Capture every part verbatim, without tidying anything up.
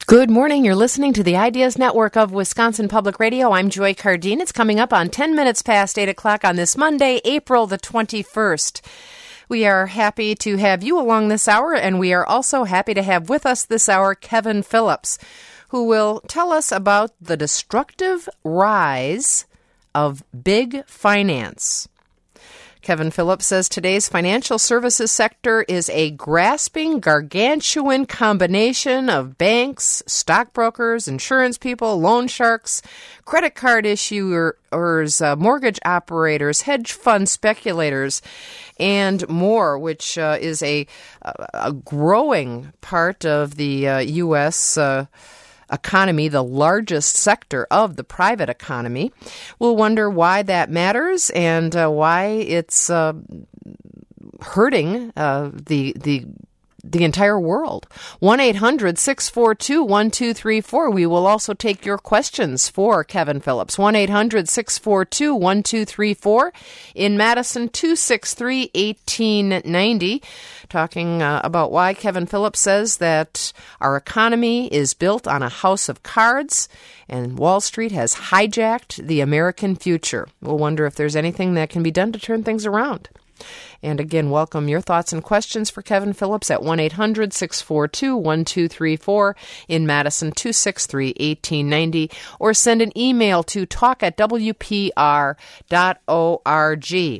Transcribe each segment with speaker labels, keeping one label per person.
Speaker 1: Good morning. You're listening to the Ideas Network of Wisconsin Public Radio. I'm Joy Cardine. It's coming up on ten minutes past eight o'clock on this Monday, April the twenty-first. We are happy to have you along this hour, and we are also happy to have with us this hour Kevin Phillips, who will tell us about the destructive rise of big finance. Kevin Phillips says today's financial services sector is a grasping, gargantuan combination of banks, stockbrokers, insurance people, loan sharks, credit card issuers, uh, mortgage operators, hedge fund speculators, and more, which uh, is a, a growing part of the uh, U S uh economy, the largest sector of the private economy. We'll wonder why that matters and uh, why it's uh, hurting uh, the the the entire world. one eight hundred six four two one two three four. We will also take your questions for Kevin Phillips. one eight hundred six four two one two three four. In Madison, two six three one eight nine zero. Talking uh, about why Kevin Phillips says that our economy is built on a house of cards and Wall Street has hijacked the American future. We'll wonder if there's anything that can be done to turn things around. And again, welcome your thoughts and questions for Kevin Phillips at one eight hundred six four two one two three four, in Madison, two six three one eight nine zero, or send an email to talk at w p r dot org.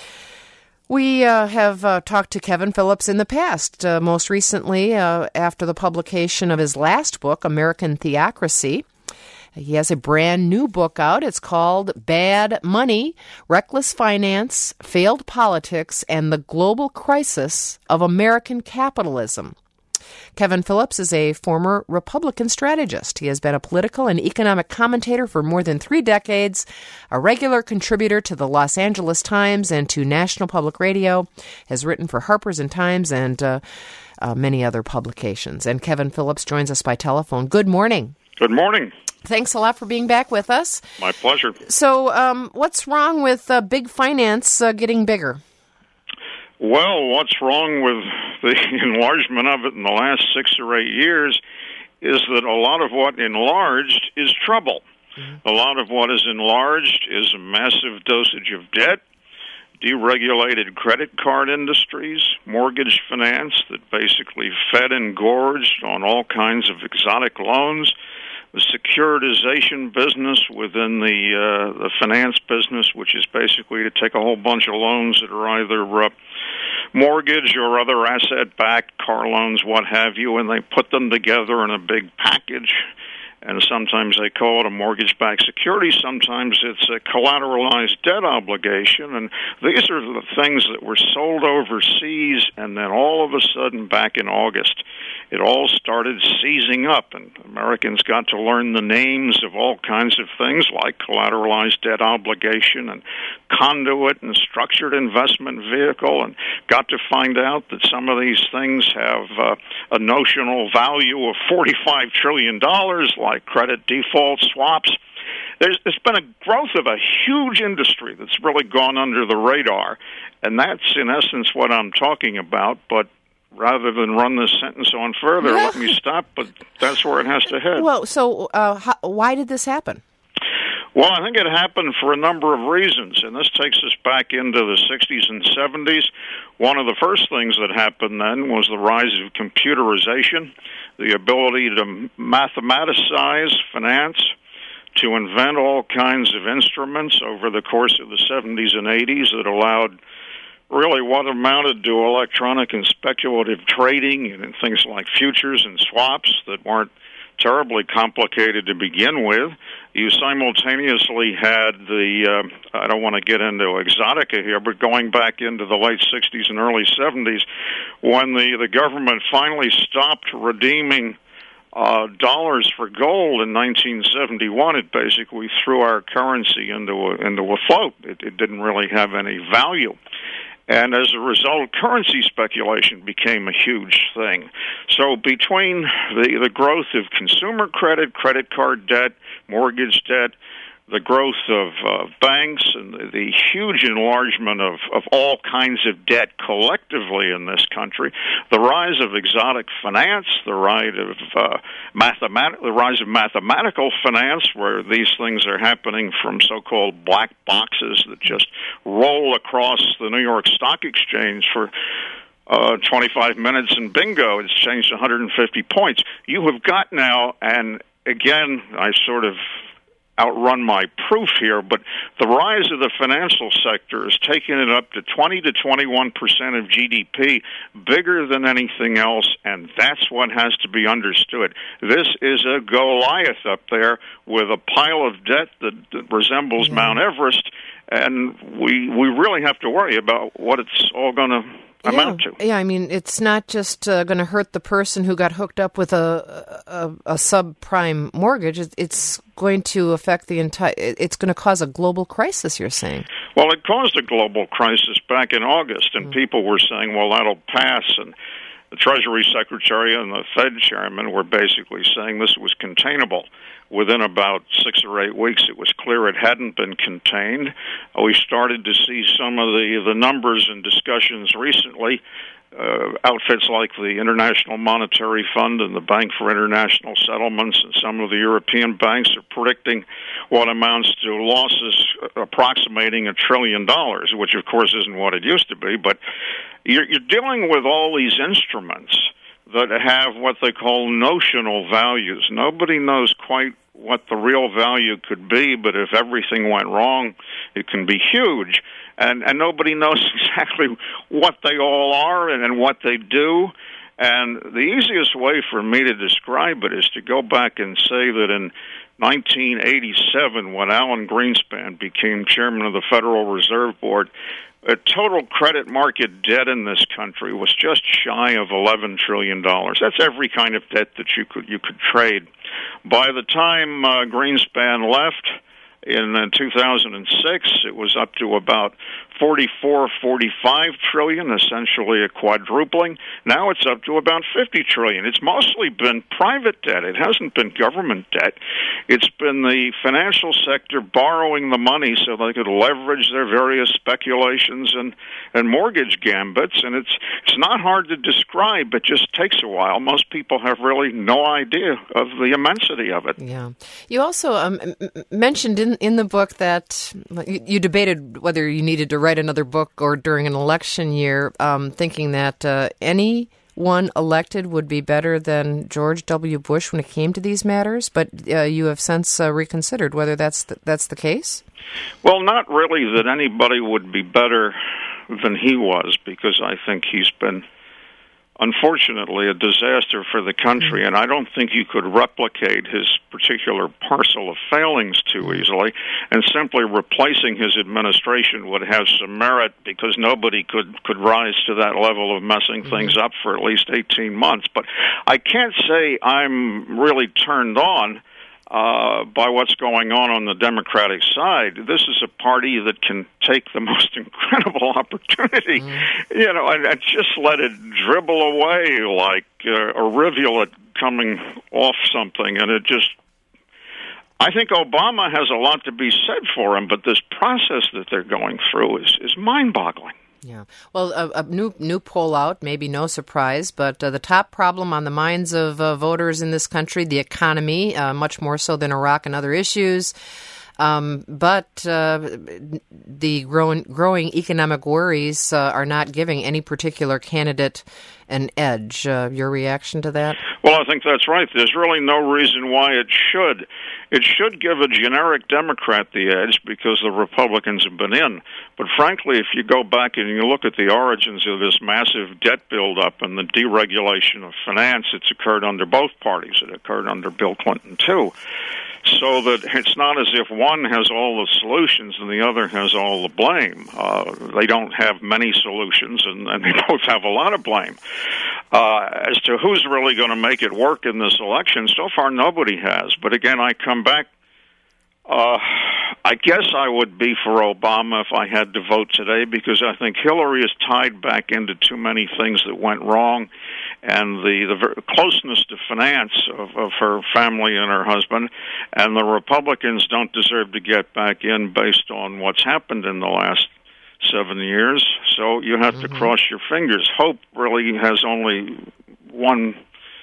Speaker 1: We uh, have uh, talked to Kevin Phillips in the past, uh, most recently uh, after the publication of his last book, American Theocracy. He has a brand new book out. It's called Bad Money, Reckless Finance, Failed Politics, and the Global Crisis of American Capitalism. Kevin Phillips is a former Republican strategist. He has been a political and economic commentator for more than three decades, a regular contributor to the Los Angeles Times and to National Public Radio, has written for Harper's and Times and uh, uh, many other publications. And Kevin Phillips joins us by telephone. Good morning.
Speaker 2: Good morning.
Speaker 1: Thanks a lot for being back with us.
Speaker 2: My pleasure.
Speaker 1: So um, what's wrong with uh, big finance uh, getting bigger?
Speaker 2: Well, what's wrong with the enlargement of it in the last six or eight years is that a lot of what enlarged is trouble. Mm-hmm. A lot of what is enlarged is a massive dosage of debt, deregulated credit card industries, mortgage finance that basically fed and gorged on all kinds of exotic loans, the securitization business within the uh, the finance business, which is basically to take a whole bunch of loans that are either uh, mortgage or other asset-backed car loans, what have you, and they put them together in a big package. And sometimes they call it a mortgage-backed security. Sometimes it's a collateralized debt obligation. And these are the things that were sold overseas, and then all of a sudden, back in August, it all started seizing up, and Americans got to learn the names of all kinds of things like collateralized debt obligation and conduit and structured investment vehicle, and got to find out that some of these things have uh, a notional value of forty-five trillion dollars, like credit default swaps. There's, there's been a growth of a huge industry that's really gone under the radar, and that's in essence what I'm talking about, but rather than run this sentence on further, yeah. Let me stop, but that's where it has to head.
Speaker 1: Well, so uh, how, why did this happen?
Speaker 2: Well, I think it happened for a number of reasons, and this takes us back into the sixties and seventies. One of the first things that happened then was the rise of computerization, the ability to mathematicize finance, to invent all kinds of instruments over the course of the seventies and eighties that allowed really what amounted to electronic and speculative trading and things like futures and swaps that weren't terribly complicated to begin with. You simultaneously had the, uh, I don't want to get into exotica here, but going back into the late sixties and early seventies, when the, the government finally stopped redeeming uh, dollars for gold in nineteen seventy-one, it basically threw our currency into a, into a float. It, it didn't really have any value. And as a result, currency speculation became a huge thing. So between the, the growth of consumer credit, credit card debt, mortgage debt, the growth of uh, banks and the, the huge enlargement of, of all kinds of debt collectively in this country, the rise of exotic finance, the rise of uh, mathemat- the rise of mathematical finance, where these things are happening from so-called black boxes that just roll across the New York Stock Exchange for Uh, twenty-five minutes and bingo, it's changed one hundred fifty points. You have got now, and again, I sort of outrun my proof here, but the rise of the financial sector is taking it up to twenty to twenty-one percent of G D P, bigger than anything else, and that's what has to be understood. This is a Goliath up there with a pile of debt that, that resembles mm-hmm. Mount Everest, and we we really have to worry about what it's all going to amount
Speaker 1: yeah.
Speaker 2: to.
Speaker 1: Yeah, I mean, it's not just uh, going to hurt the person who got hooked up with a a, a subprime mortgage. It's going to affect the entire. It's going to cause a global crisis, you're saying?
Speaker 2: Well, it caused a global crisis back in August, and mm-hmm. people were saying, "Well, that'll pass." And the Treasury Secretary and the Fed Chairman were basically saying this was containable. Within about six or eight weeks, it was clear it hadn't been contained. We started to see some of the, the numbers and discussions recently. Uh, outfits like the International Monetary Fund and the Bank for International Settlements and some of the European banks are predicting what amounts to losses approximating a trillion dollars, which of course isn't what it used to be, but you're, you're dealing with all these instruments that have what they call notional values. Nobody knows quite what the real value could be, but if everything went wrong, it can be huge. And, and nobody knows exactly what they all are and, and what they do. And the easiest way for me to describe it is to go back and say that in nineteen eighty-seven, when Alan Greenspan became chairman of the Federal Reserve Board, a total credit market debt in this country was just shy of eleven trillion dollars. That's every kind of debt that you could you could trade. By the time uh, Greenspan left in uh, two thousand six, it was up to about forty-four, forty-five trillion, essentially a quadrupling. Now it's up to about fifty trillion. It's mostly been private debt. It hasn't been government debt. It's been the financial sector borrowing the money so they could leverage their various speculations and, and mortgage gambits. And it's it's not hard to describe. It just takes a while. Most people have really no idea of the immensity of it.
Speaker 1: Yeah. You also um, m- mentioned in, in the book that you, you debated whether you needed to write another book or during an election year, um, thinking that uh, anyone elected would be better than George W. Bush when it came to these matters. But uh, you have since uh, reconsidered whether that's the, that's the case?
Speaker 2: Well, not really that anybody would be better than he was, because I think he's been, unfortunately, a disaster for the country, and I don't think you could replicate his particular parcel of failings too easily, and simply replacing his administration would have some merit because nobody could, could rise to that level of messing things up for at least eighteen months. But I can't say I'm really turned on Uh, by what's going on on the Democratic side. This is a party that can take the most incredible opportunity, mm. you know, and, and just let it dribble away like uh, a rivulet coming off something. And it just, I think Obama has a lot to be said for him, but this process that they're going through is, is mind-boggling.
Speaker 1: Yeah. Well, a, a new new poll out, maybe no surprise, but uh, the top problem on the minds of uh, voters in this country, the economy, uh, much more so than Iraq and other issues. Um, but uh, the growing, growing economic worries uh, are not giving any particular candidate an edge. Uh, your reaction to that?
Speaker 2: Well, I think that's right. There's really no reason why it should. It should give a generic Democrat the edge because the Republicans have been in. But frankly, if you go back and you look at the origins of this massive debt buildup and the deregulation of finance, it's occurred under both parties. It occurred under Bill Clinton, too. So that it's not as if one has all the solutions and the other has all the blame. Uh, they don't have many solutions, and, and they both have a lot of blame. Uh, as to who's really going to make it work in this election, so far nobody has. But again, I come back Uh, I guess I would be for Obama if I had to vote today, because I think Hillary is tied back into too many things that went wrong, and the, the ver- closeness to finance of, of her family and her husband, and the Republicans don't deserve to get back in based on what's happened in the last seven years. So you have mm-hmm. to cross your fingers. Hope really has only one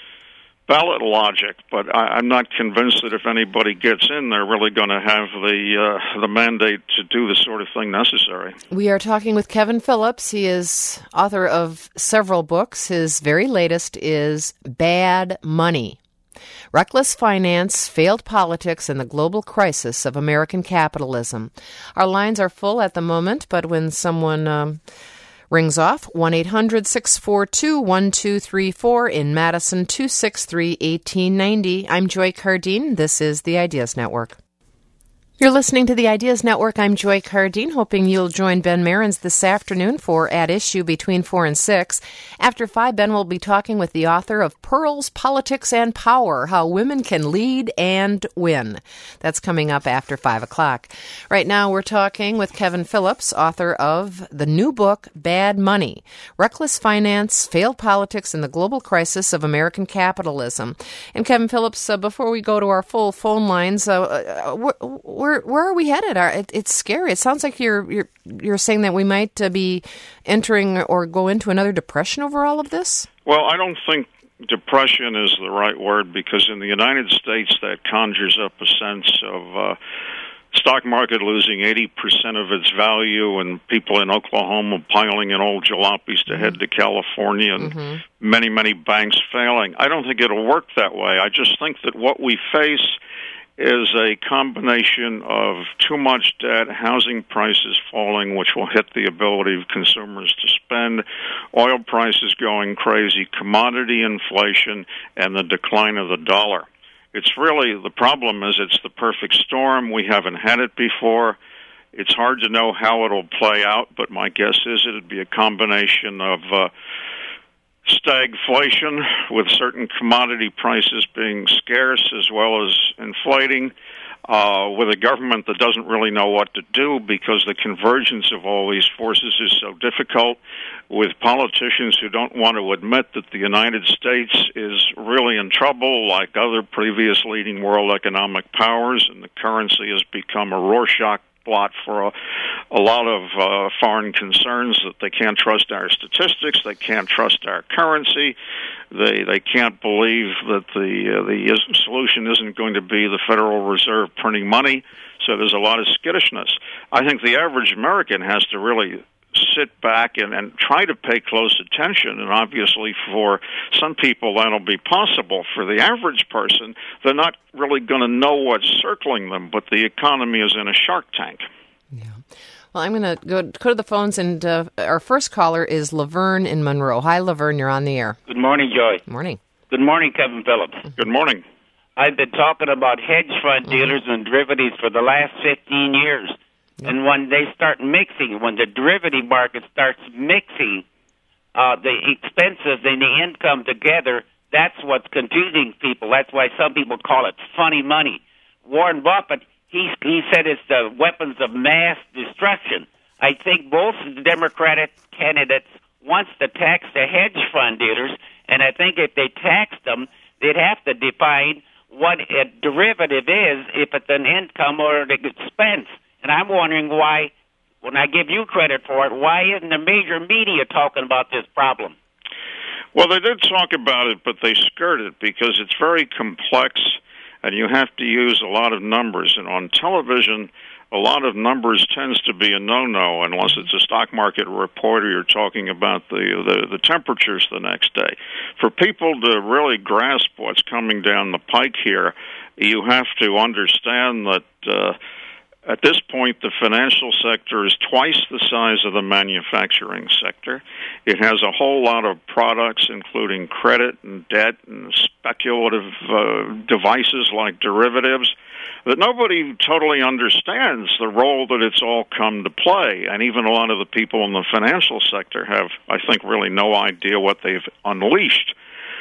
Speaker 2: ballot logic, but I, I'm not convinced that if anybody gets in, they're really going to have the uh, the mandate to do the sort of thing necessary.
Speaker 1: We are talking with Kevin Phillips. He is author of several books. His very latest is Bad Money: Reckless Finance, Failed Politics, and the Global Crisis of American Capitalism. Our lines are full at the moment, but when someone um, rings off, one eight hundred six four two one two three four, in Madison, two six three one eight nine zero. I'm Joy Cardine. This is the Ideas Network. You're listening to the Ideas Network. I'm Joy Cardine, hoping you'll join Ben Marins this afternoon for At Issue between four and six. After five, Ben will be talking with the author of Pearls, Politics, and Power: How Women Can Lead and Win. That's coming up after five o'clock. Right now, we're talking with Kevin Phillips, author of the new book, Bad Money: Reckless Finance, Failed Politics, and the Global Crisis of American Capitalism. And Kevin Phillips, uh, before we go to our full phone lines, uh, uh, we're Where, where are we headed? It, it's scary. It sounds like you're you're you're saying that we might uh, be entering or go into another depression over all of this?
Speaker 2: Well, I don't think depression is the right word, because in the United States that conjures up a sense of uh, stock market losing eighty percent of its value, and people in Oklahoma piling in old jalopies to mm-hmm. head to California, and mm-hmm. many, many banks failing. I don't think it'll work that way. I just think that what we face is a combination of too much debt, housing prices falling, which will hit the ability of consumers to spend, oil prices going crazy, commodity inflation, and the decline of the dollar. It's really, the problem is it's the perfect storm. We haven't had it before. It's hard to know how it'll play out, but my guess is it'd be a combination of uh, stagflation, with certain commodity prices being scarce as well as inflating, uh, with a government that doesn't really know what to do because the convergence of all these forces is so difficult, with politicians who don't want to admit that the United States is really in trouble, like other previous leading world economic powers, and the currency has become a Rorschach blot for a, a lot of uh, foreign concerns, that they can't trust our statistics, they can't trust our currency, they they can't believe that the uh, the solution isn't going to be the Federal Reserve printing money. So there's a lot of skittishness. I think the average American has to really sit back and, and try to pay close attention, and obviously for some people that'll be possible. For the average person, they're not really going to know what's circling them, but the economy is in a shark tank.
Speaker 1: Yeah. Well, I'm going to go go to the phones, and uh, our first caller is Laverne in Monroe. Hi, Laverne, you're on the air.
Speaker 3: Good morning, Joy.
Speaker 1: Good morning.
Speaker 3: Good morning, Kevin Phillips.
Speaker 2: Good morning.
Speaker 3: I've been talking about hedge fund
Speaker 1: Mm-hmm.
Speaker 3: dealers and derivatives for the last fifteen years. And when they start mixing, when the derivative market starts mixing uh, the expenses and the income together, that's what's confusing people. That's why some people call it funny money. Warren Buffett, he, he said it's the weapons of mass destruction. I think both the Democratic candidates wants to tax the hedge fund dealers, and I think if they taxed them, they'd have to define what a derivative is, if it's an income or an expense. And I'm wondering why, when I give you credit for it, why isn't the major media talking about this problem?
Speaker 2: Well, they did talk about it, but they skirt it because it's very complex, and you have to use a lot of numbers. And on television, a lot of numbers tends to be a no-no unless it's a stock market report or you're talking about the, the, the temperatures the next day. For people to really grasp what's coming down the pike here, you have to understand that uh, at this point, the financial sector is twice the size of the manufacturing sector. It has a whole lot of products, including credit and debt and speculative uh, devices like derivatives, that nobody totally understands the role that it's all come to play. And even a lot of the people in the financial sector have, I think, really no idea what they've unleashed.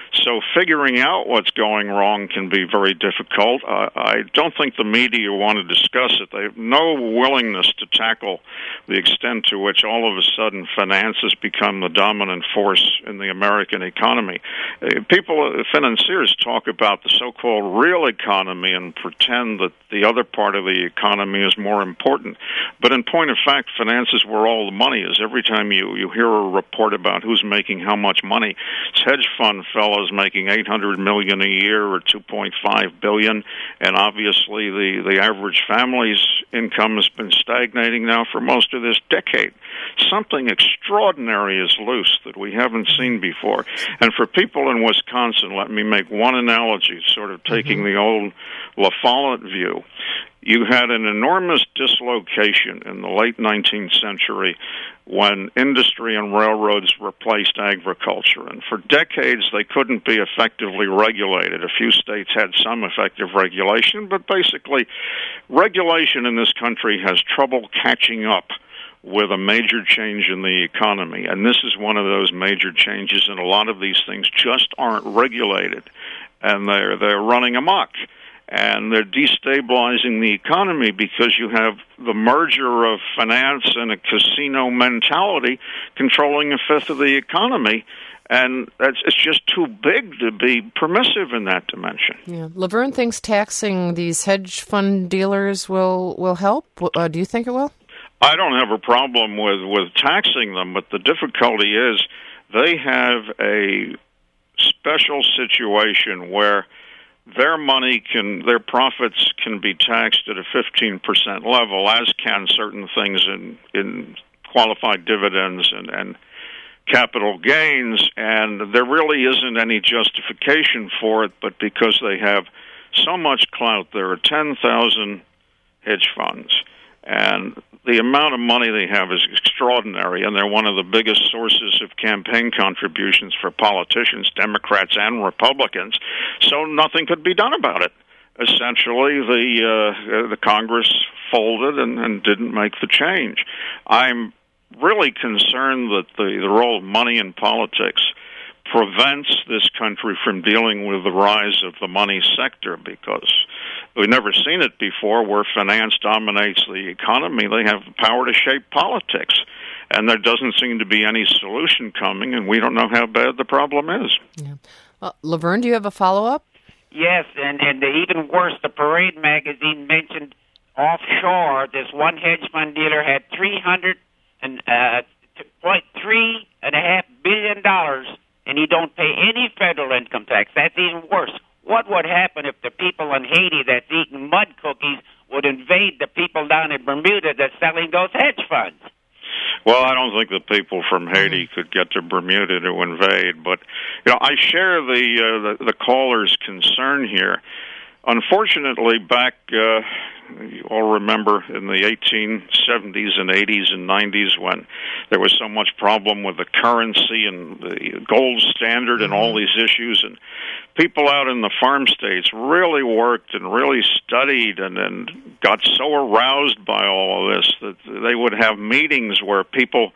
Speaker 2: So figuring out what's going wrong can be very difficult. Uh, I don't think the media want to discuss it. They have no willingness to tackle the extent to which all of a sudden finance has become the dominant force in the American economy. Uh, people, uh, financiers, talk about the so-called real economy and pretend that the other part of the economy is more important. But in point of fact, finance is where all the money is. Every time you, you hear a report about who's making how much money, it's hedge fund fellows making eight hundred million dollars a year or two point five billion dollars, and obviously the, the average family's income has been stagnating now for most of this decade. Something extraordinary is loose that we haven't seen before. And for people in Wisconsin, let me make one analogy, sort of taking mm-hmm. the old La Follette view. You had an enormous dislocation in the late nineteenth century when industry and railroads replaced agriculture. And for decades, they couldn't be effectively regulated. A few states had some effective regulation, but basically, regulation in this country has trouble catching up with a major change in the economy. And this is one of those major changes, and a lot of these things just aren't regulated, and they're, they're running amok. And they're destabilizing the economy because you have the merger of finance and a casino mentality controlling a fifth of the economy. And that's, it's just too big to be permissive in that dimension.
Speaker 1: Yeah, Laverne thinks taxing these hedge fund dealers will, will help. Uh, do you think it will?
Speaker 2: I don't have a problem with, with taxing them, but the difficulty is they have a special situation where their money can, their profits can be taxed at a fifteen percent level, as can certain things in, in qualified dividends and, and capital gains, and there really isn't any justification for it, but because they have so much clout. There are ten thousand hedge funds, and the amount of money they have is extraordinary, and they're one of the biggest sources of campaign contributions for politicians, Democrats and Republicans, so nothing could be done about it. Essentially, the uh, the Congress folded and, and didn't make the change. I'm really concerned that the, the role of money in politics prevents this country from dealing with the rise of the money sector, because we've never seen it before where finance dominates the economy. They have the power to shape politics, and there doesn't seem to be any solution coming, and we don't know how bad the problem is.
Speaker 1: Yeah. Well, Laverne, do you have a follow-up?
Speaker 3: Yes, and, and even worse, the Parade magazine mentioned offshore, this one hedge fund dealer had three hundred and uh, point three and a half billion dollars, and he don't pay any federal income tax. That's even worse. What would happen if the people in Haiti that's eating mud cookies would invade the people down in Bermuda that's selling those hedge funds?
Speaker 2: Well, I don't think the people from Haiti could get to Bermuda to invade, but you know, I share the uh, the, the caller's concern here. Unfortunately, back, uh, you all remember in the eighteen seventies and eighties and nineties when there was so much problem with the currency and the gold standard and all these issues, and people out in the farm states really worked and really studied and, and got so aroused by all of this that they would have meetings where people,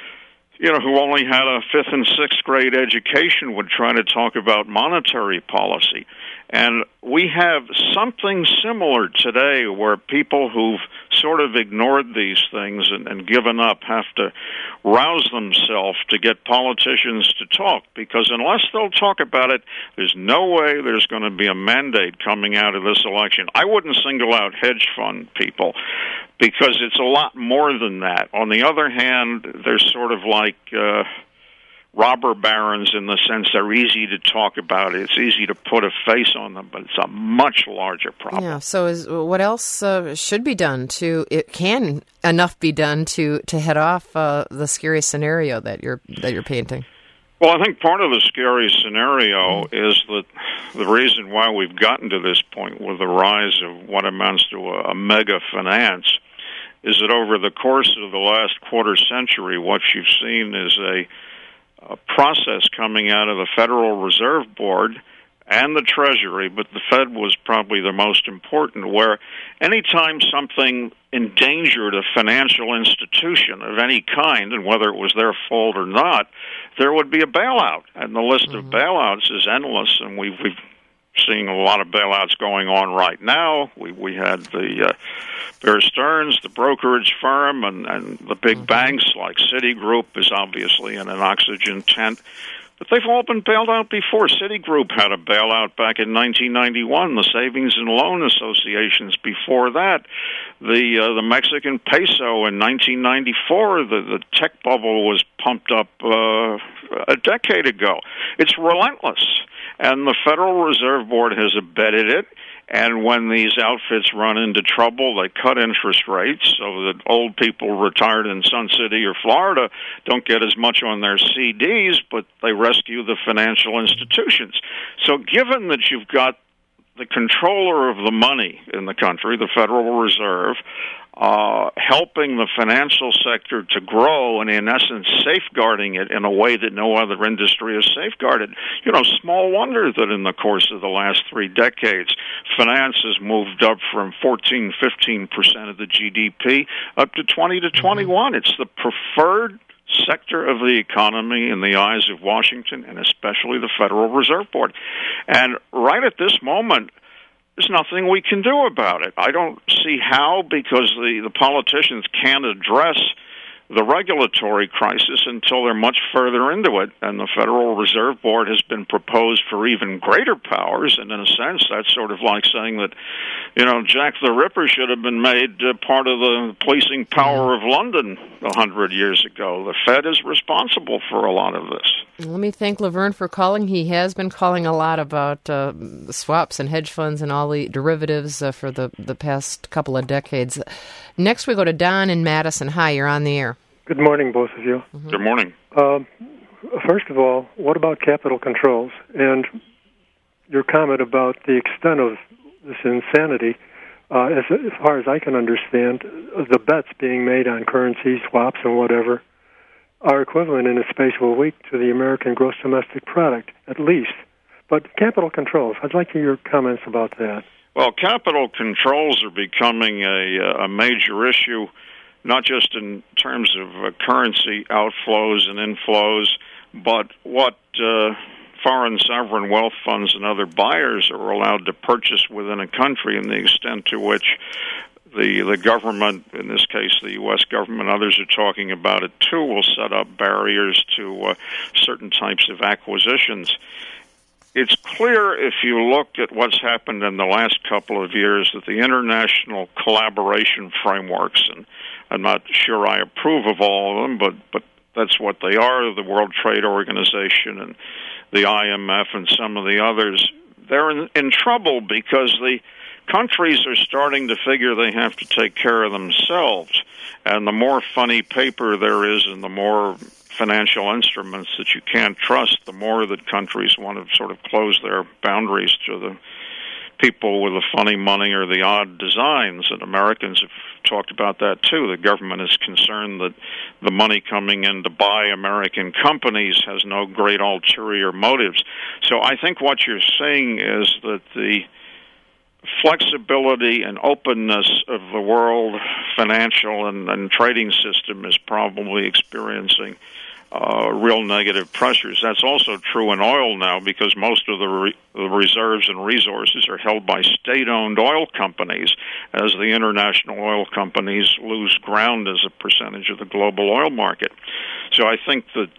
Speaker 2: you know, who only had a fifth and sixth grade education would try to talk about monetary policy. And we have something similar today where people who've sort of ignored these things and, and given up have to rouse themselves to get politicians to talk, because unless they'll talk about it, there's no way there's going to be a mandate coming out of this election. I wouldn't single out hedge fund people, because it's a lot more than that. On the other hand, they're sort of like uh, robber barons in the sense they're easy to talk about. It's easy to put a face on them, but it's a much larger problem.
Speaker 1: Yeah. So, is what else uh, should be done to? It can enough be done to to head off uh, the scary scenario that you're that you're painting?
Speaker 2: Well, I think part of the scary scenario mm. is that the reason why we've gotten to this point with the rise of what amounts to a, a mega finance is that over the course of the last quarter century, what you've seen is a, a process coming out of the Federal Reserve Board and the Treasury, but the Fed was probably the most important, where anytime something endangered a financial institution of any kind, and whether it was their fault or not, there would be a bailout. And the list mm-hmm. of bailouts is endless, and we've, we've seen a lot of bailouts going on right now. We we had the uh, Bear Stearns, the brokerage firm, and, and the big mm-hmm. banks like Citigroup is obviously in an oxygen tent. But they've all been bailed out before. Citigroup had a bailout back in nineteen ninety-one. The Savings and Loan Associations before that. The uh, the Mexican peso in nineteen ninety-four. The, the tech bubble was pumped up uh, a decade ago. It's relentless. And the Federal Reserve Board has abetted it. And when these outfits run into trouble, they cut interest rates so that old people retired in Sun City or Florida don't get as much on their C Ds, but they rescue the financial institutions. So given that you've got the controller of the money in the country, the Federal Reserve, uh, helping the financial sector to grow and, in essence, safeguarding it in a way that no other industry is safeguarded. You know, small wonder that in the course of the last three decades, finance has moved up from fourteen, fifteen percent of the G D P up to twenty to twenty-one. It's the preferred sector of the economy in the eyes of Washington and especially the Federal Reserve Board. And right at this moment, there's nothing we can do about it. I don't see how, because the, the politicians can't address the regulatory crisis until they're much further into it, and the Federal Reserve Board has been proposed for even greater powers, and in a sense, that's sort of like saying that, you know, Jack the Ripper should have been made uh, part of the policing power of London a hundred years ago. The Fed is responsible for a lot of this.
Speaker 1: Let me thank Laverne for calling. He has been calling a lot about uh, swaps and hedge funds and all the derivatives uh, for the, the past couple of decades. Next, we go to Don in Madison. Hi, you're on the air.
Speaker 4: Good morning, both of you.
Speaker 2: Mm-hmm. Good morning.
Speaker 4: Uh, first of all, what about capital controls? And your comment about the extent of this insanity, uh, as, as far as I can understand, the bets being made on currency, swaps, and whatever are equivalent in a space of a week to the American gross domestic product, at least. But capital controls, I'd like to hear your comments about that.
Speaker 2: Well, capital controls are becoming a, a major issue, not just in terms of uh, currency outflows and inflows, but what uh, foreign sovereign wealth funds and other buyers are allowed to purchase within a country, and the extent to which the the government, in this case the U S government, others are talking about it too, will set up barriers to uh, certain types of acquisitions. It's clear, if you look at what's happened in the last couple of years, that the international collaboration frameworks, and I'm not sure I approve of all of them, but, but that's what they are, the World Trade Organization and the I M F and some of the others, they're in, in trouble because the countries are starting to figure they have to take care of themselves. And the more funny paper there is and the more financial instruments that you can't trust, the more that countries want to sort of close their boundaries to the people with the funny money or the odd designs. And Americans have talked about that too. The government is concerned that the money coming in to buy American companies has no great ulterior motives. So I think what you're seeing is that the flexibility and openness of the world financial and, and trading system is probably experiencing Uh, real negative pressures. That's also true in oil now, because most of the, re- the reserves and resources are held by state-owned oil companies, as the international oil companies lose ground as a percentage of the global oil market. So I think that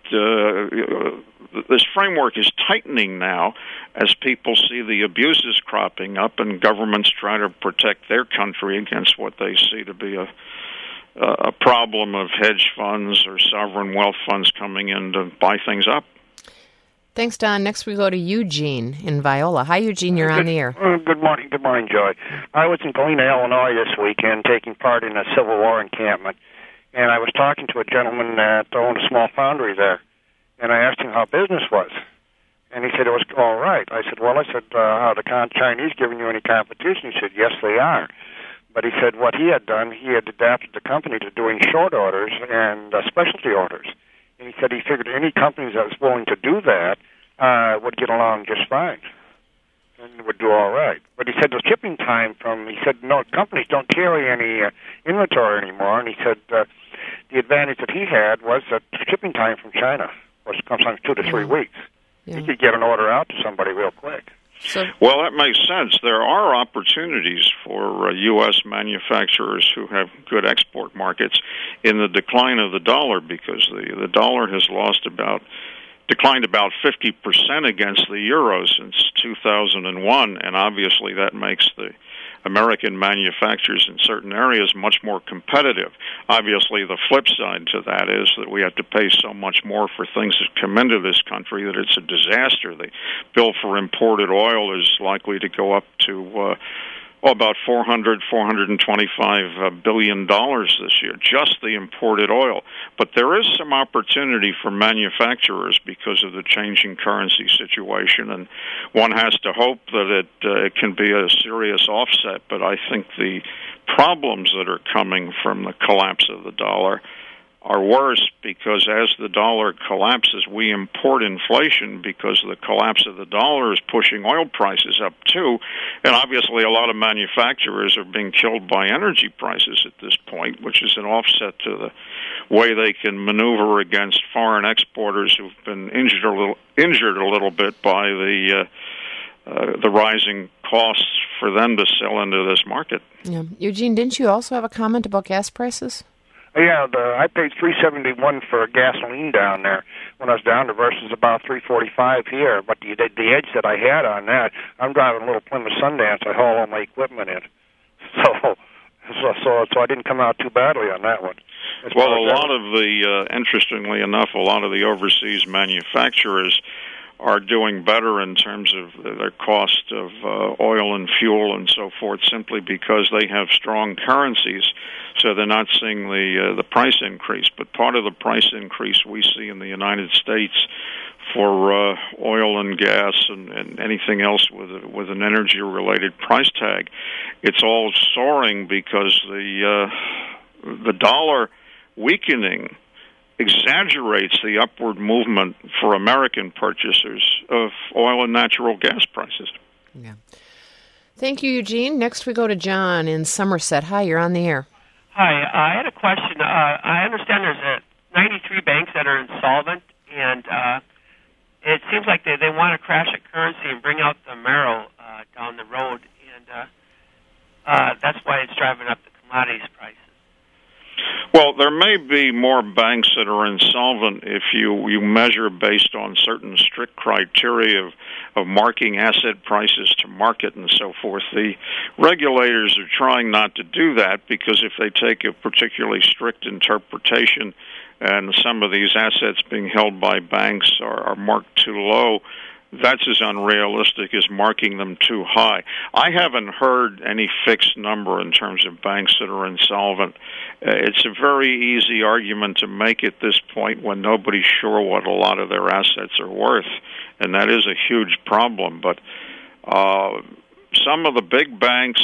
Speaker 2: uh, this framework is tightening now as people see the abuses cropping up and governments try to protect their country against what they see to be a a problem of hedge funds or sovereign wealth funds coming in to buy things up.
Speaker 1: Thanks, Don. Next we go to Eugene in Viola. Hi, Eugene. You're
Speaker 5: good,
Speaker 1: on the air.
Speaker 5: Uh, good morning. Good morning, Joy. I was in Galena, Illinois this weekend taking part in a Civil War encampment, and I was talking to a gentleman that owned a small foundry there, and I asked him how business was. And he said it was all right. I said, well, I said, uh, are the Chinese giving you any competition? He said, yes, they are. But he said what he had done, he had adapted the company to doing short orders and uh, specialty orders. And he said he figured any companies that was willing to do that uh, would get along just fine. would do all right. But he said the shipping time from, he said, no, companies don't carry any uh, inventory anymore. And he said uh, the advantage that he had was that shipping time from China was sometimes two to three
Speaker 1: yeah.
Speaker 5: weeks.
Speaker 1: Yeah.
Speaker 5: He could get an order out to somebody real quick.
Speaker 1: So,
Speaker 2: well, that makes sense. There are opportunities for uh, U S manufacturers who have good export markets in the decline of the dollar, because the, the dollar has lost about, declined about fifty percent against the euro since two thousand one, and obviously that makes the American manufacturers in certain areas much more competitive. Obviously, the flip side to that is that we have to pay so much more for things that come into this country that it's a disaster. The bill for imported oil is likely to go up to uh, oh, about four hundred, four hundred twenty-five uh, billion dollars this year, just the imported oil. But there is some opportunity for manufacturers because of the changing currency situation, and one has to hope that it, uh, it can be a serious offset. But I think the problems that are coming from the collapse of the dollar are worse, because as the dollar collapses, we import inflation, because the collapse of the dollar is pushing oil prices up too. And obviously a lot of manufacturers are being killed by energy prices at this point, which is an offset to the way they can maneuver against foreign exporters who've been injured a little, injured a little bit by the uh, uh, the rising costs for them to sell into this market.
Speaker 1: yeah. Eugene, didn't you also have a comment about gas prices?
Speaker 5: Yeah, the, I paid three seventy one for gasoline down there when I was down there versus about three forty five here. But the, the the edge that I had on that, I'm driving a little Plymouth Sundance. I haul all my equipment in, so so so, so I didn't come out too badly on that one. As
Speaker 2: well, a lot of the uh, interestingly enough, a lot of the overseas manufacturers are doing better in terms of their cost of uh, oil and fuel and so forth, simply because they have strong currencies, so they're not seeing the uh, the price increase. But part of the price increase we see in the United States for uh, oil and gas and, and anything else with a, with an energy-related price tag, it's all soaring because the uh, the dollar weakening exaggerates the upward movement for American purchasers of oil and natural gas prices.
Speaker 1: Yeah. Thank you, Eugene. Next we go to John in Somerset. Hi, you're on the air.
Speaker 6: Hi, uh, I had a question. Uh, I understand there's a ninety-three banks that are insolvent, and uh, it seems like they, they want to crash a currency and bring out the marrow uh, down the road, and uh, uh, that's why it's driving up the commodities prices.
Speaker 2: Well, there may be more banks that are insolvent if you, you measure based on certain strict criteria of, of marking asset prices to market and so forth. The regulators are trying not to do that, because if they take a particularly strict interpretation and some of these assets being held by banks are, are marked too low, that's as unrealistic as marking them too high. I haven't heard any fixed number in terms of banks that are insolvent. Uh, it's a very easy argument to make at this point when nobody's sure what a lot of their assets are worth, and that is a huge problem. But uh, some of the big banks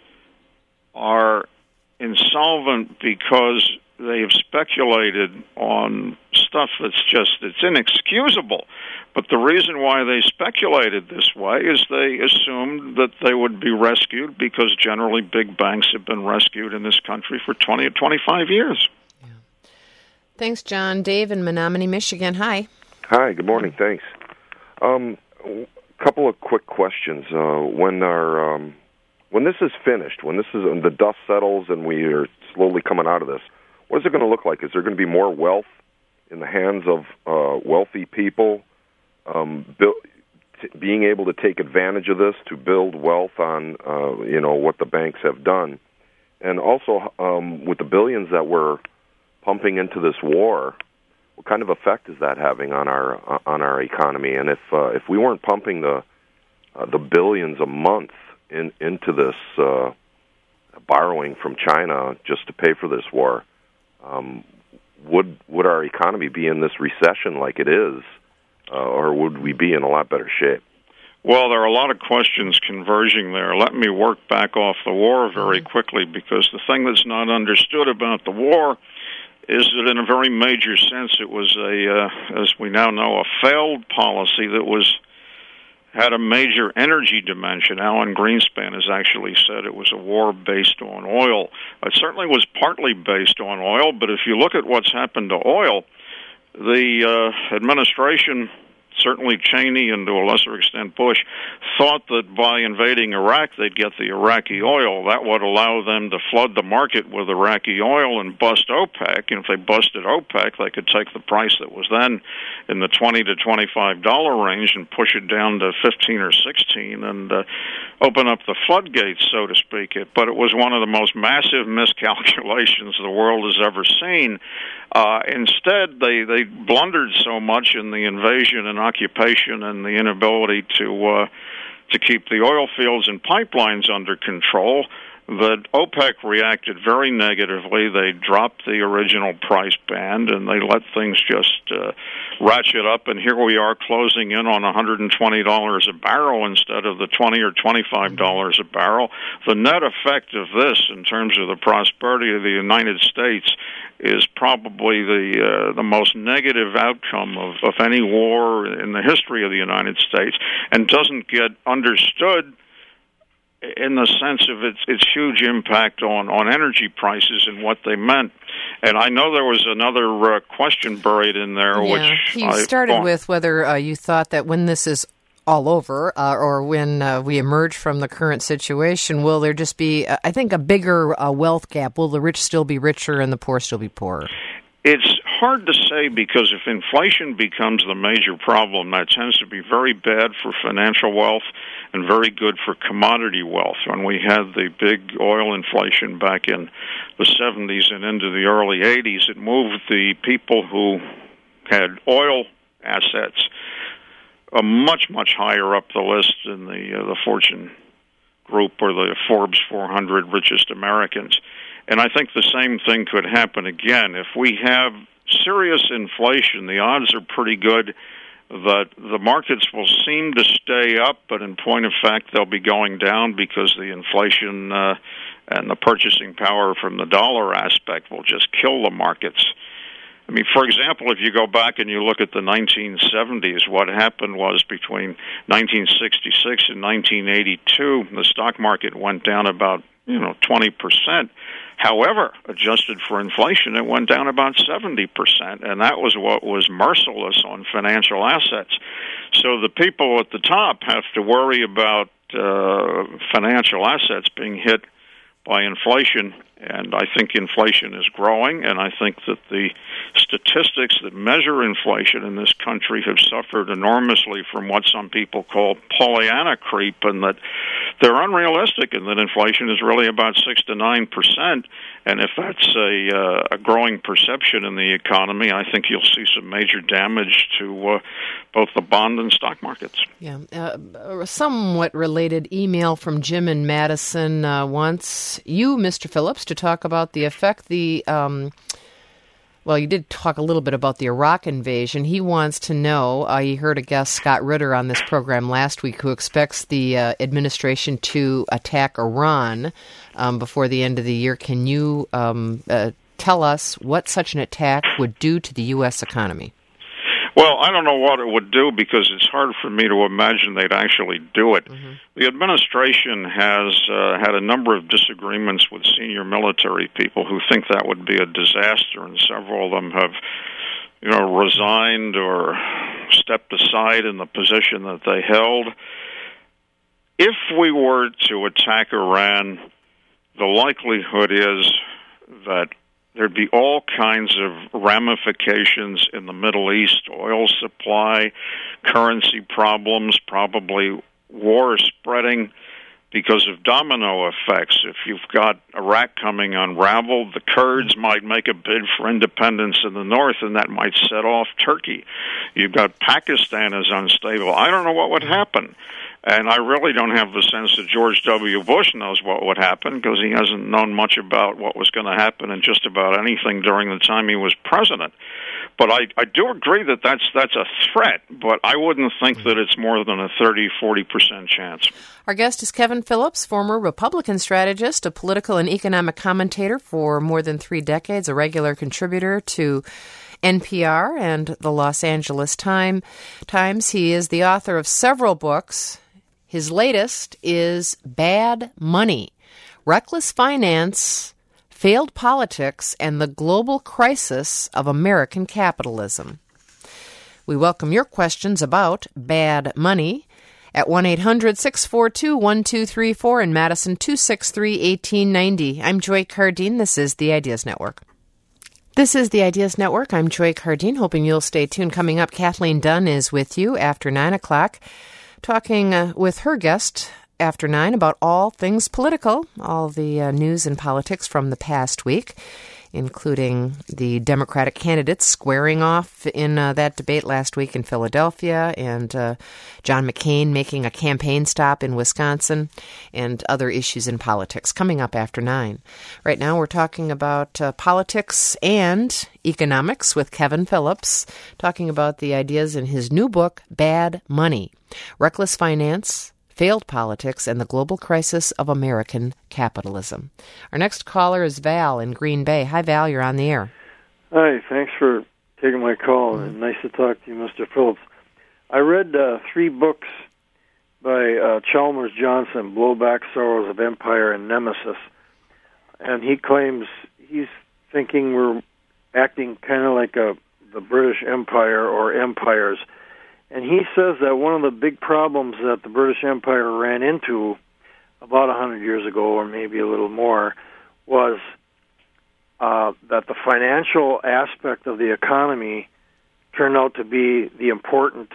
Speaker 2: are insolvent because they have speculated on stuff that's just, it's inexcusable. But the reason why they speculated this way is they assumed that they would be rescued, because generally big banks have been rescued in this country for twenty or twenty-five years.
Speaker 1: Yeah. Thanks, John. Dave in Menominee, Michigan. Hi.
Speaker 7: Hi, good morning. Thanks. Um, a couple of quick questions. Uh, when our um, when this is finished, when this is the dust settles and we are slowly coming out of this, what is it going to look like? Is there going to be more wealth in the hands of uh, wealthy people, um, build, t- being able to take advantage of this to build wealth on, uh, you know, what the banks have done? And also, um, with the billions that we're pumping into this war, what kind of effect is that having on our uh, on our economy? And if uh, if we weren't pumping the uh, the billions a month in, into this uh, borrowing from China just to pay for this war, um, would would our economy be in this recession like it is, uh, or would we be in a lot better shape?
Speaker 2: Well, there are a lot of questions converging there. Let me work back off the war very quickly, because the thing that's not understood about the war is that in a very major sense it was a, uh, as we now know, a failed policy that was had a major energy dimension. Alan Greenspan has actually said it was a war based on oil. It certainly was partly based on oil, but if you look at what's happened to oil, the uh, administration, certainly Cheney and to a lesser extent Bush, thought that by invading Iraq they'd get the Iraqi oil. That would allow them to flood the market with Iraqi oil and bust OPEC. And if they busted OPEC, they could take the price that was then in the twenty to twenty-five dollar range and push it down to fifteen or sixteen and uh, open up the floodgates, so to speak. It, but it was one of the most massive miscalculations the world has ever seen. Uh, instead, they, they blundered so much in the invasion and occupation and the inability to uh, to keep the oil fields and pipelines under control that OPEC reacted very negatively. They dropped the original price band and they let things just uh, ratchet up, and here we are closing in on one hundred twenty dollars a barrel instead of the twenty or twenty-five dollars a barrel. The net effect of this in terms of the prosperity of the United States is probably the uh, the most negative outcome of, of any war in the history of the United States, and doesn't get understood in the sense of its its huge impact on, on energy prices and what they meant. And I know there was another uh, question buried in there,
Speaker 1: yeah,
Speaker 2: which
Speaker 1: he
Speaker 2: I,
Speaker 1: started
Speaker 2: well,
Speaker 1: with whether uh, you thought that when this is all over, uh, or when uh, we emerge from the current situation, will there just be, uh, I think, a bigger uh, wealth gap? Will the rich still be richer and the poor still be poorer?
Speaker 2: It's hard to say, because if inflation becomes the major problem, that tends to be very bad for financial wealth and very good for commodity wealth. When we had the big oil inflation back in the seventies and into the early eighties, it moved the people who had oil assets uh, much, much higher up the list in the, uh, the Fortune group or the Forbes four hundred richest Americans. And I think the same thing could happen again. If we have serious inflation, the odds are pretty good that the markets will seem to stay up, but in point of fact, they'll be going down because the inflation uh, and the purchasing power from the dollar aspect will just kill the markets. I mean, for example, if you go back and you look at the nineteen seventies, what happened was between nineteen sixty-six and nineteen eighty-two, the stock market went down about, you know, twenty percent. However, adjusted for inflation, it went down about seventy percent, and that was what was merciless on financial assets. So the people at the top have to worry about uh, financial assets being hit by inflation, and I think inflation is growing, and I think that the statistics that measure inflation in this country have suffered enormously from what some people call Pollyanna creep, and that they're unrealistic, and that inflation is really about six to nine percent. And if that's a, uh, a growing perception in the economy, I think you'll see some major damage to uh, both the bond and stock markets.
Speaker 1: Yeah, uh, a somewhat related email from Jim in Madison uh, wants you, Mister Phillips, to talk about the effect the. Um, Well, you did talk a little bit about the Iraq invasion. He wants to know, uh, he heard a guest, Scott Ritter, on this program last week, who expects the uh, administration to attack Iran um, before the end of the year. Can you um, uh, tell us what such an attack would do to the U S economy?
Speaker 2: Well, I don't know what it would do, because it's hard for me to imagine they'd actually do it. Mm-hmm. The administration has uh, had a number of disagreements with senior military people who think that would be a disaster, and several of them have, you know, resigned or stepped aside in the position that they held. If we were to attack Iran, the likelihood is that there'd be all kinds of ramifications in the Middle East, oil supply, currency problems, probably war spreading because of domino effects. If you've got Iraq coming unraveled, the Kurds might make a bid for independence in the north, and that might set off Turkey. You've got Pakistan is unstable. I don't know what would happen. And I really don't have the sense that George W. Bush knows what would happen, because he hasn't known much about what was going to happen in just about anything during the time he was president. But I, I do agree that that's that's a threat, but I wouldn't think that it's more than a thirty, forty percent chance.
Speaker 1: Our guest is Kevin Phillips, former Republican strategist, a political and economic commentator for more than three decades, a regular contributor to N P R and the Los Angeles Time, Times. He is the author of several books. His latest is Bad Money, Reckless Finance, Failed Politics, and the Global Crisis of American Capitalism. We welcome your questions about bad money at one eight hundred six four two one two three four in Madison, two six three, one eight nine zero. I'm Joy Cardine. This is the Ideas Network. This is the Ideas Network. I'm Joy Cardine, hoping you'll stay tuned. Coming up, Kathleen Dunn is with you after nine o'clock, talking uh, with her guest after nine about all things political, all the uh, news and politics from the past week, including the Democratic candidates squaring off in uh, that debate last week in Philadelphia, and uh, John McCain making a campaign stop in Wisconsin, and other issues in politics coming up after nine. Right now we're talking about uh, politics and economics with Kevin Phillips, talking about the ideas in his new book, Bad Money, Reckless Finance, Failed Politics, and the Global Crisis of American Capitalism. Our next caller is Val in Green Bay. Hi, Val. You're on the air.
Speaker 8: Hi. Thanks for taking my call, and nice to talk to you, Mister Phillips. I read uh, three books by uh, Chalmers Johnson, Blowback, Sorrows of Empire, and Nemesis, and he claims he's thinking we're acting kind of like a the British Empire or empires. And he says that one of the big problems that the British Empire ran into about one hundred years ago, or maybe a little more, was uh, that the financial aspect of the economy turned out to be the important,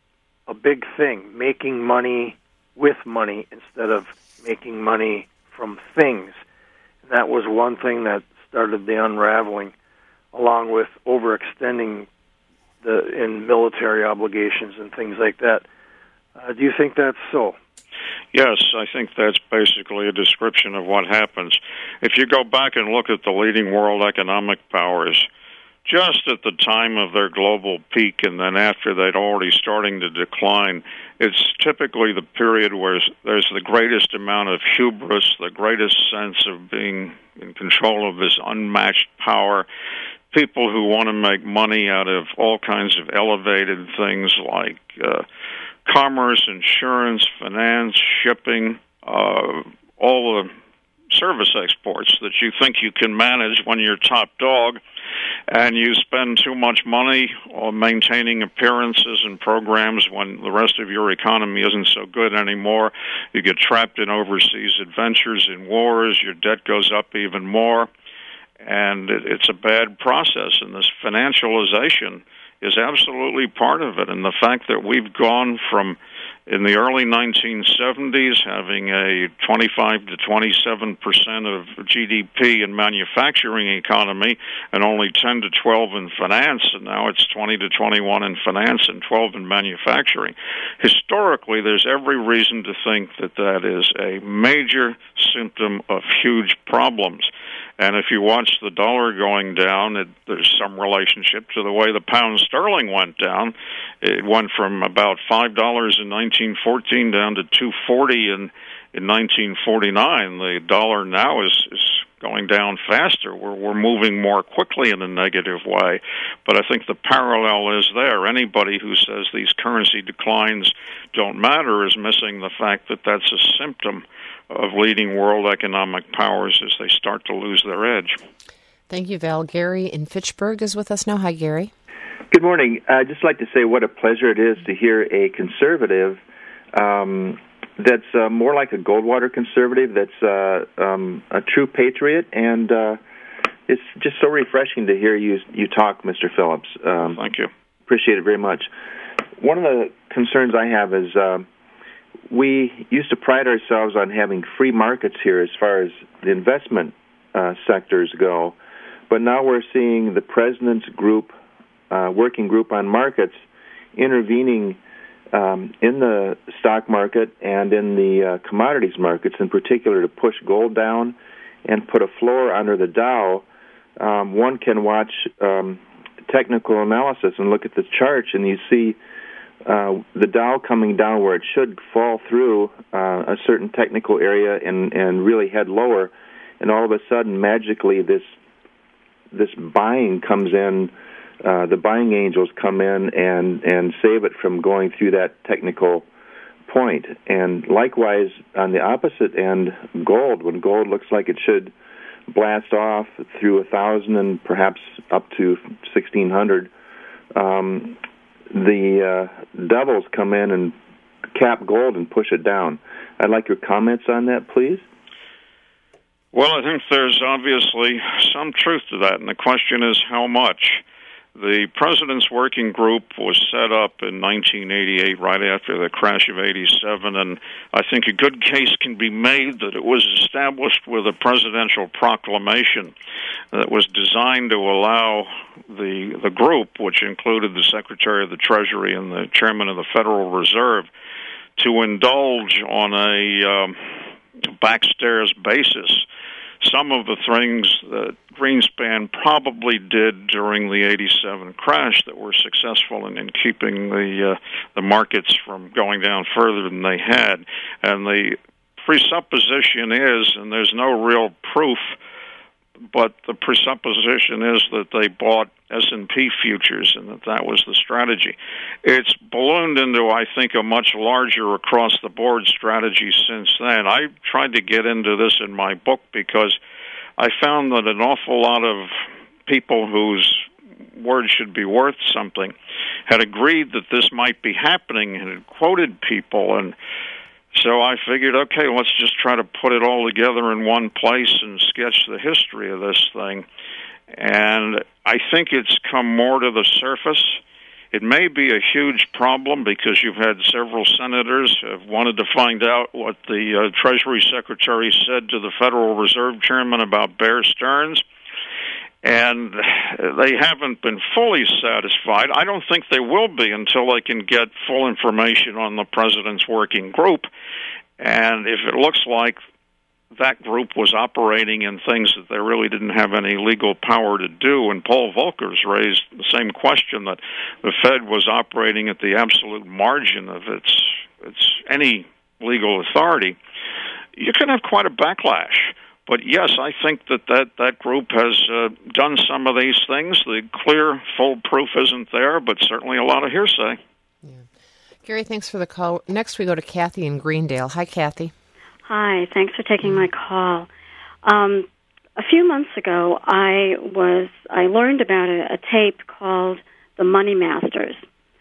Speaker 8: a big thing, making money with money instead of making money from things. And that was one thing that started the unraveling, along with overextending The, in military obligations and things like that. Uh, do you think that's so?
Speaker 2: Yes, I think that's basically a description of what happens. If you go back and look at the leading world economic powers, just at the time of their global peak and then after they'd already starting to decline, it's typically the period where there's the greatest amount of hubris, the greatest sense of being in control of this unmatched power. People who want to make money out of all kinds of elevated things like uh, commerce, insurance, finance, shipping, uh, all the service exports that you think you can manage when you're top dog, and you spend too much money on maintaining appearances and programs when the rest of your economy isn't so good anymore. You get trapped in overseas adventures, in wars, your debt goes up even more. And it, it's a bad process, and this financialization is absolutely part of it. And the fact that we've gone from, in the early nineteen seventies, having a twenty-five to twenty-seven percent of G D P in manufacturing economy and only ten to twelve in finance, and now it's twenty to twenty-one in finance and twelve in manufacturing. Historically, there's every reason to think that that is a major symptom of huge problems. And if you watch the dollar going down, it, there's some relationship to the way the pound sterling went down. It went from about five dollars in nineteen fourteen down to two forty in in nineteen forty-nine. The dollar now is, is going down faster. We're, we're moving more quickly in a negative way. But I think the parallel is there. Anybody who says these currency declines don't matter is missing the fact that that's a symptom of leading world economic powers as they start to lose their edge.
Speaker 1: Thank you, Val. Gary in Fitchburg is with us now. Hi, Gary.
Speaker 9: Good morning. I'd just like to say what a pleasure it is to hear a conservative um, that's uh, more like a Goldwater conservative, that's uh, um, a true patriot, and uh, it's just so refreshing to hear you you talk, Mister Phillips. Um,
Speaker 2: Thank you.
Speaker 9: Appreciate it very much. One of the concerns I have is uh, we used to pride ourselves on having free markets here as far as the investment uh, sectors go, but now we're seeing the President's group, uh, working group on markets, intervening um, in the stock market and in the uh, commodities markets, in particular to push gold down and put a floor under the Dow. Um, one can watch um, technical analysis and look at the charts, and you see Uh, the Dow coming down where it should fall through uh, a certain technical area and, and really head lower, and all of a sudden, magically, this this buying comes in uh, the buying angels come in and, and save it from going through that technical point. And likewise, on the opposite end, gold, when gold looks like it should blast off through a thousand and perhaps up to sixteen hundred, um, the uh, devils come in and cap gold and push it down. I'd like your comments on that, please.
Speaker 2: Well, I think there's obviously some truth to that, and the question is how much. The President's Working Group was set up in nineteen eighty-eight, right after the crash of eighty-seven, and I think a good case can be made that it was established with a presidential proclamation that was designed to allow the the group, which included the Secretary of the Treasury and the Chairman of the Federal Reserve, to indulge on a um, backstairs basis some of the things that Greenspan probably did during the eighty-seven crash that were successful in, in keeping the uh, the markets from going down further than they had. And the presupposition is, and there's no real proof, but the presupposition is that they bought S and P futures and that that was the strategy. It's ballooned into, I think, a much larger across-the-board strategy since then. I tried to get into this in my book because I found that an awful lot of people whose words should be worth something had agreed that this might be happening and had quoted people, and so I figured, okay, let's just try to put it all together in one place and sketch the history of this thing. And I think it's come more to the surface. It may be a huge problem because you've had several senators who have wanted to find out what the uh, Treasury Secretary said to the Federal Reserve Chairman about Bear Stearns, and they haven't been fully satisfied. I don't think they will be until they can get full information on the President's Working Group. And if it looks like that group was operating in things that they really didn't have any legal power to do, and Paul Volcker's raised the same question, that the Fed was operating at the absolute margin of its its any legal authority, you can have quite a backlash. But yes, I think that that, that group has uh, done some of these things. The clear, full proof isn't there, but certainly a lot of hearsay.
Speaker 1: Yeah. Gary, thanks for the call. Next we go to Kathy in Greendale. Hi, Kathy.
Speaker 10: Hi, thanks for taking my call. Um, a few months ago, I was I learned about a, a tape called The Money Masters.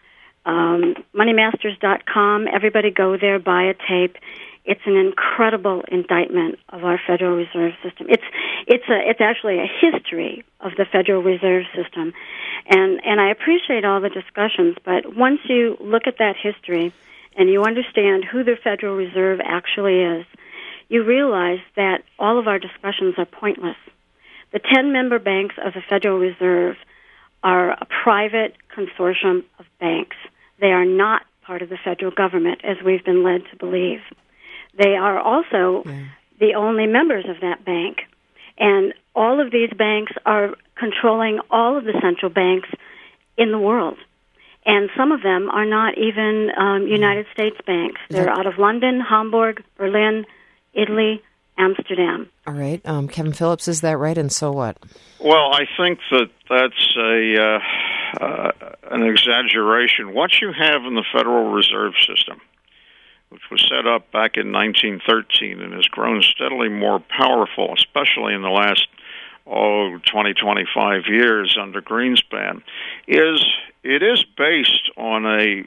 Speaker 10: Um, money masters dot com. Everybody go there, buy a tape. It's an incredible indictment of our Federal Reserve System. It's it's a it's actually a history of the Federal Reserve System, and and I appreciate all the discussions. But once you look at that history, and you understand who the Federal Reserve actually is, you realize that all of our discussions are pointless. The ten-member banks of the Federal Reserve are a private consortium of banks. They are not part of the federal government, as we've been led to believe. They are also yeah. the only members of that bank. And all of these banks are controlling all of the central banks in the world. And some of them are not even um, United States banks. They're out of London, Hamburg, Berlin, Italy, Amsterdam.
Speaker 1: All right. Um, Kevin Phillips, is that right? And so what?
Speaker 2: Well, I think that that's a uh, uh, an exaggeration. What you have in the Federal Reserve System, which was set up back in nineteen thirteen and has grown steadily more powerful, especially in the last, oh, twenty, twenty-five years under Greenspan, is it is based on a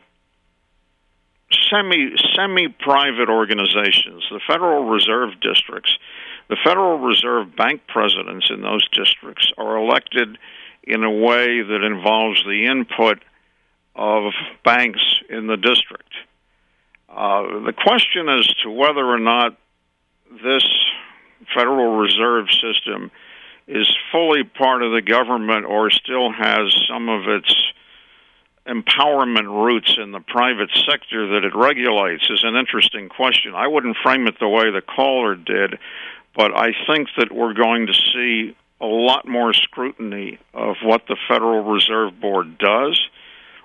Speaker 2: semi, semi-private organizations, the Federal Reserve Districts. The Federal Reserve Bank presidents in those districts are elected in a way that involves the input of banks in the district. Uh, the question as to whether or not this Federal Reserve System is fully part of the government or still has some of its empowerment roots in the private sector that it regulates is an interesting question. I wouldn't frame it the way the caller did, but I think that we're going to see a lot more scrutiny of what the Federal Reserve Board does,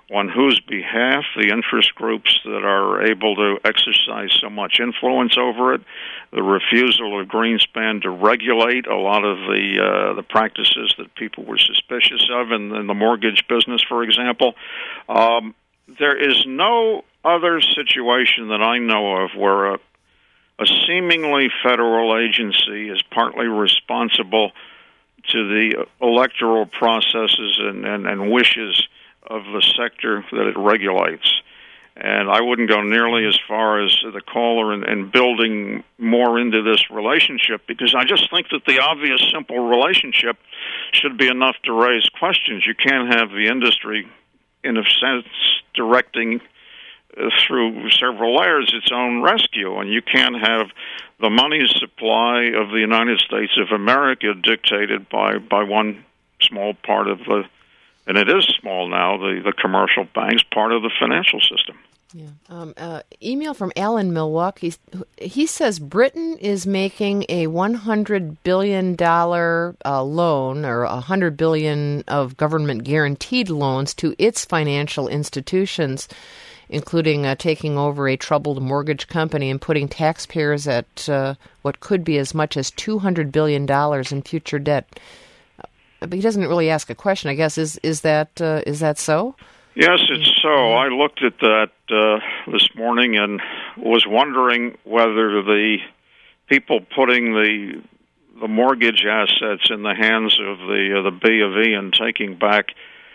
Speaker 2: on whose behalf the interest groups that are able to exercise so much influence over it, the refusal of Greenspan to regulate a lot of the uh, the practices that people were suspicious of in, in the mortgage business, for example. Um, there is no other situation that I know of where a, a seemingly federal agency is partly responsible to the electoral processes and, and, and wishes of the sector that it regulates. And I wouldn't go nearly as far as the caller in, in building more into this relationship, because I just think that the obvious, simple relationship should be enough to raise questions. You can't have the industry, in a sense, directing uh, through several layers its own rescue, and you can't have the money supply of the United States of America dictated by, by one small part of the, and it is small now, the, the commercial banks, part of the financial system.
Speaker 1: Yeah. Um, uh, email from Alan Milwaukee. He says Britain is making a one hundred billion dollars uh, loan, or one hundred billion dollars of government-guaranteed loans to its financial institutions, including uh, taking over a troubled mortgage company and putting taxpayers at uh, what could be as much as two hundred billion dollars in future debt. But he doesn't really ask a question, I guess. Is is that uh, is that so?
Speaker 2: Yes, it's so. I looked at that uh, this morning and was wondering whether the people putting the the mortgage assets in the hands of the uh, the B of E and taking back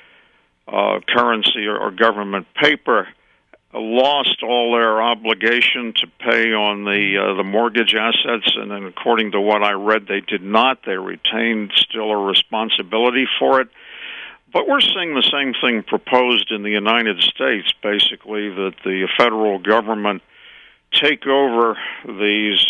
Speaker 2: uh, currency or, or government paper lost all their obligation to pay on the uh, the mortgage assets, and then according to what I read, they did not. They retained still a responsibility for it. But we're seeing the same thing proposed in the United States, basically, that the federal government take over these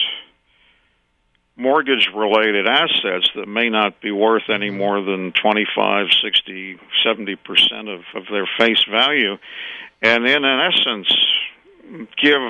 Speaker 2: mortgage-related assets that may not be worth any more than twenty-five, sixty, seventy percent of, of their face value, and in essence give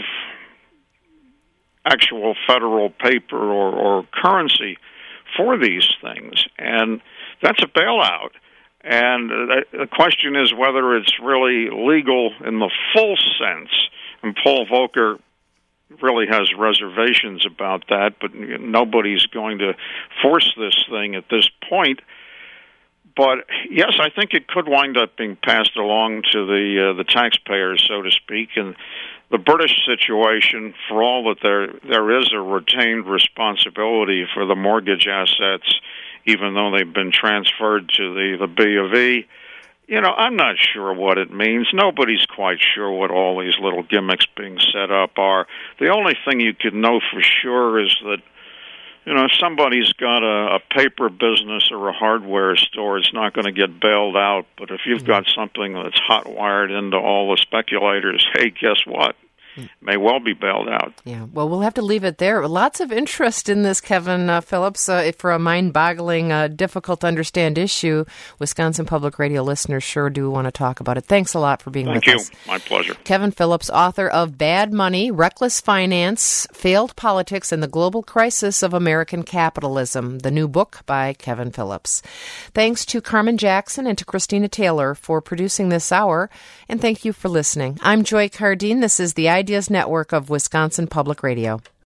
Speaker 2: actual federal paper or, or currency for these things. And that's a bailout. And the question is whether it's really legal in the full sense. And Paul Volcker really has reservations about that, but nobody's going to force this thing at this point. But yes, I think it could wind up being passed along to the uh, the taxpayers, so to speak. And the British situation, for all that there there is a retained responsibility for the mortgage assets, even though they've been transferred to the, the B of E, you know, I'm not sure what it means. Nobody's quite sure what all these little gimmicks being set up are. The only thing you can know for sure is that, you know, if somebody's got a, a paper business or a hardware store, it's not going to get bailed out. But if you've got something that's hot-wired into all the speculators, hey, guess what? May well be bailed out.
Speaker 1: Yeah, well, we'll have to leave it there. Lots of interest in this, Kevin uh, Phillips, uh, for a mind-boggling, uh, difficult-to-understand issue. Wisconsin Public Radio listeners sure do want to talk about it. Thanks a lot for being
Speaker 2: Thank
Speaker 1: with
Speaker 2: you.
Speaker 1: us.
Speaker 2: My pleasure.
Speaker 1: Kevin Phillips, author of Bad Money, Reckless Finance, Failed Politics, and the Global Crisis of American Capitalism, the new book by Kevin Phillips. Thanks to Carmen Jackson and to Christina Taylor for producing this hour, and thank you for listening. I'm Joy Cardine. This is the Ideas Network of Wisconsin Public Radio.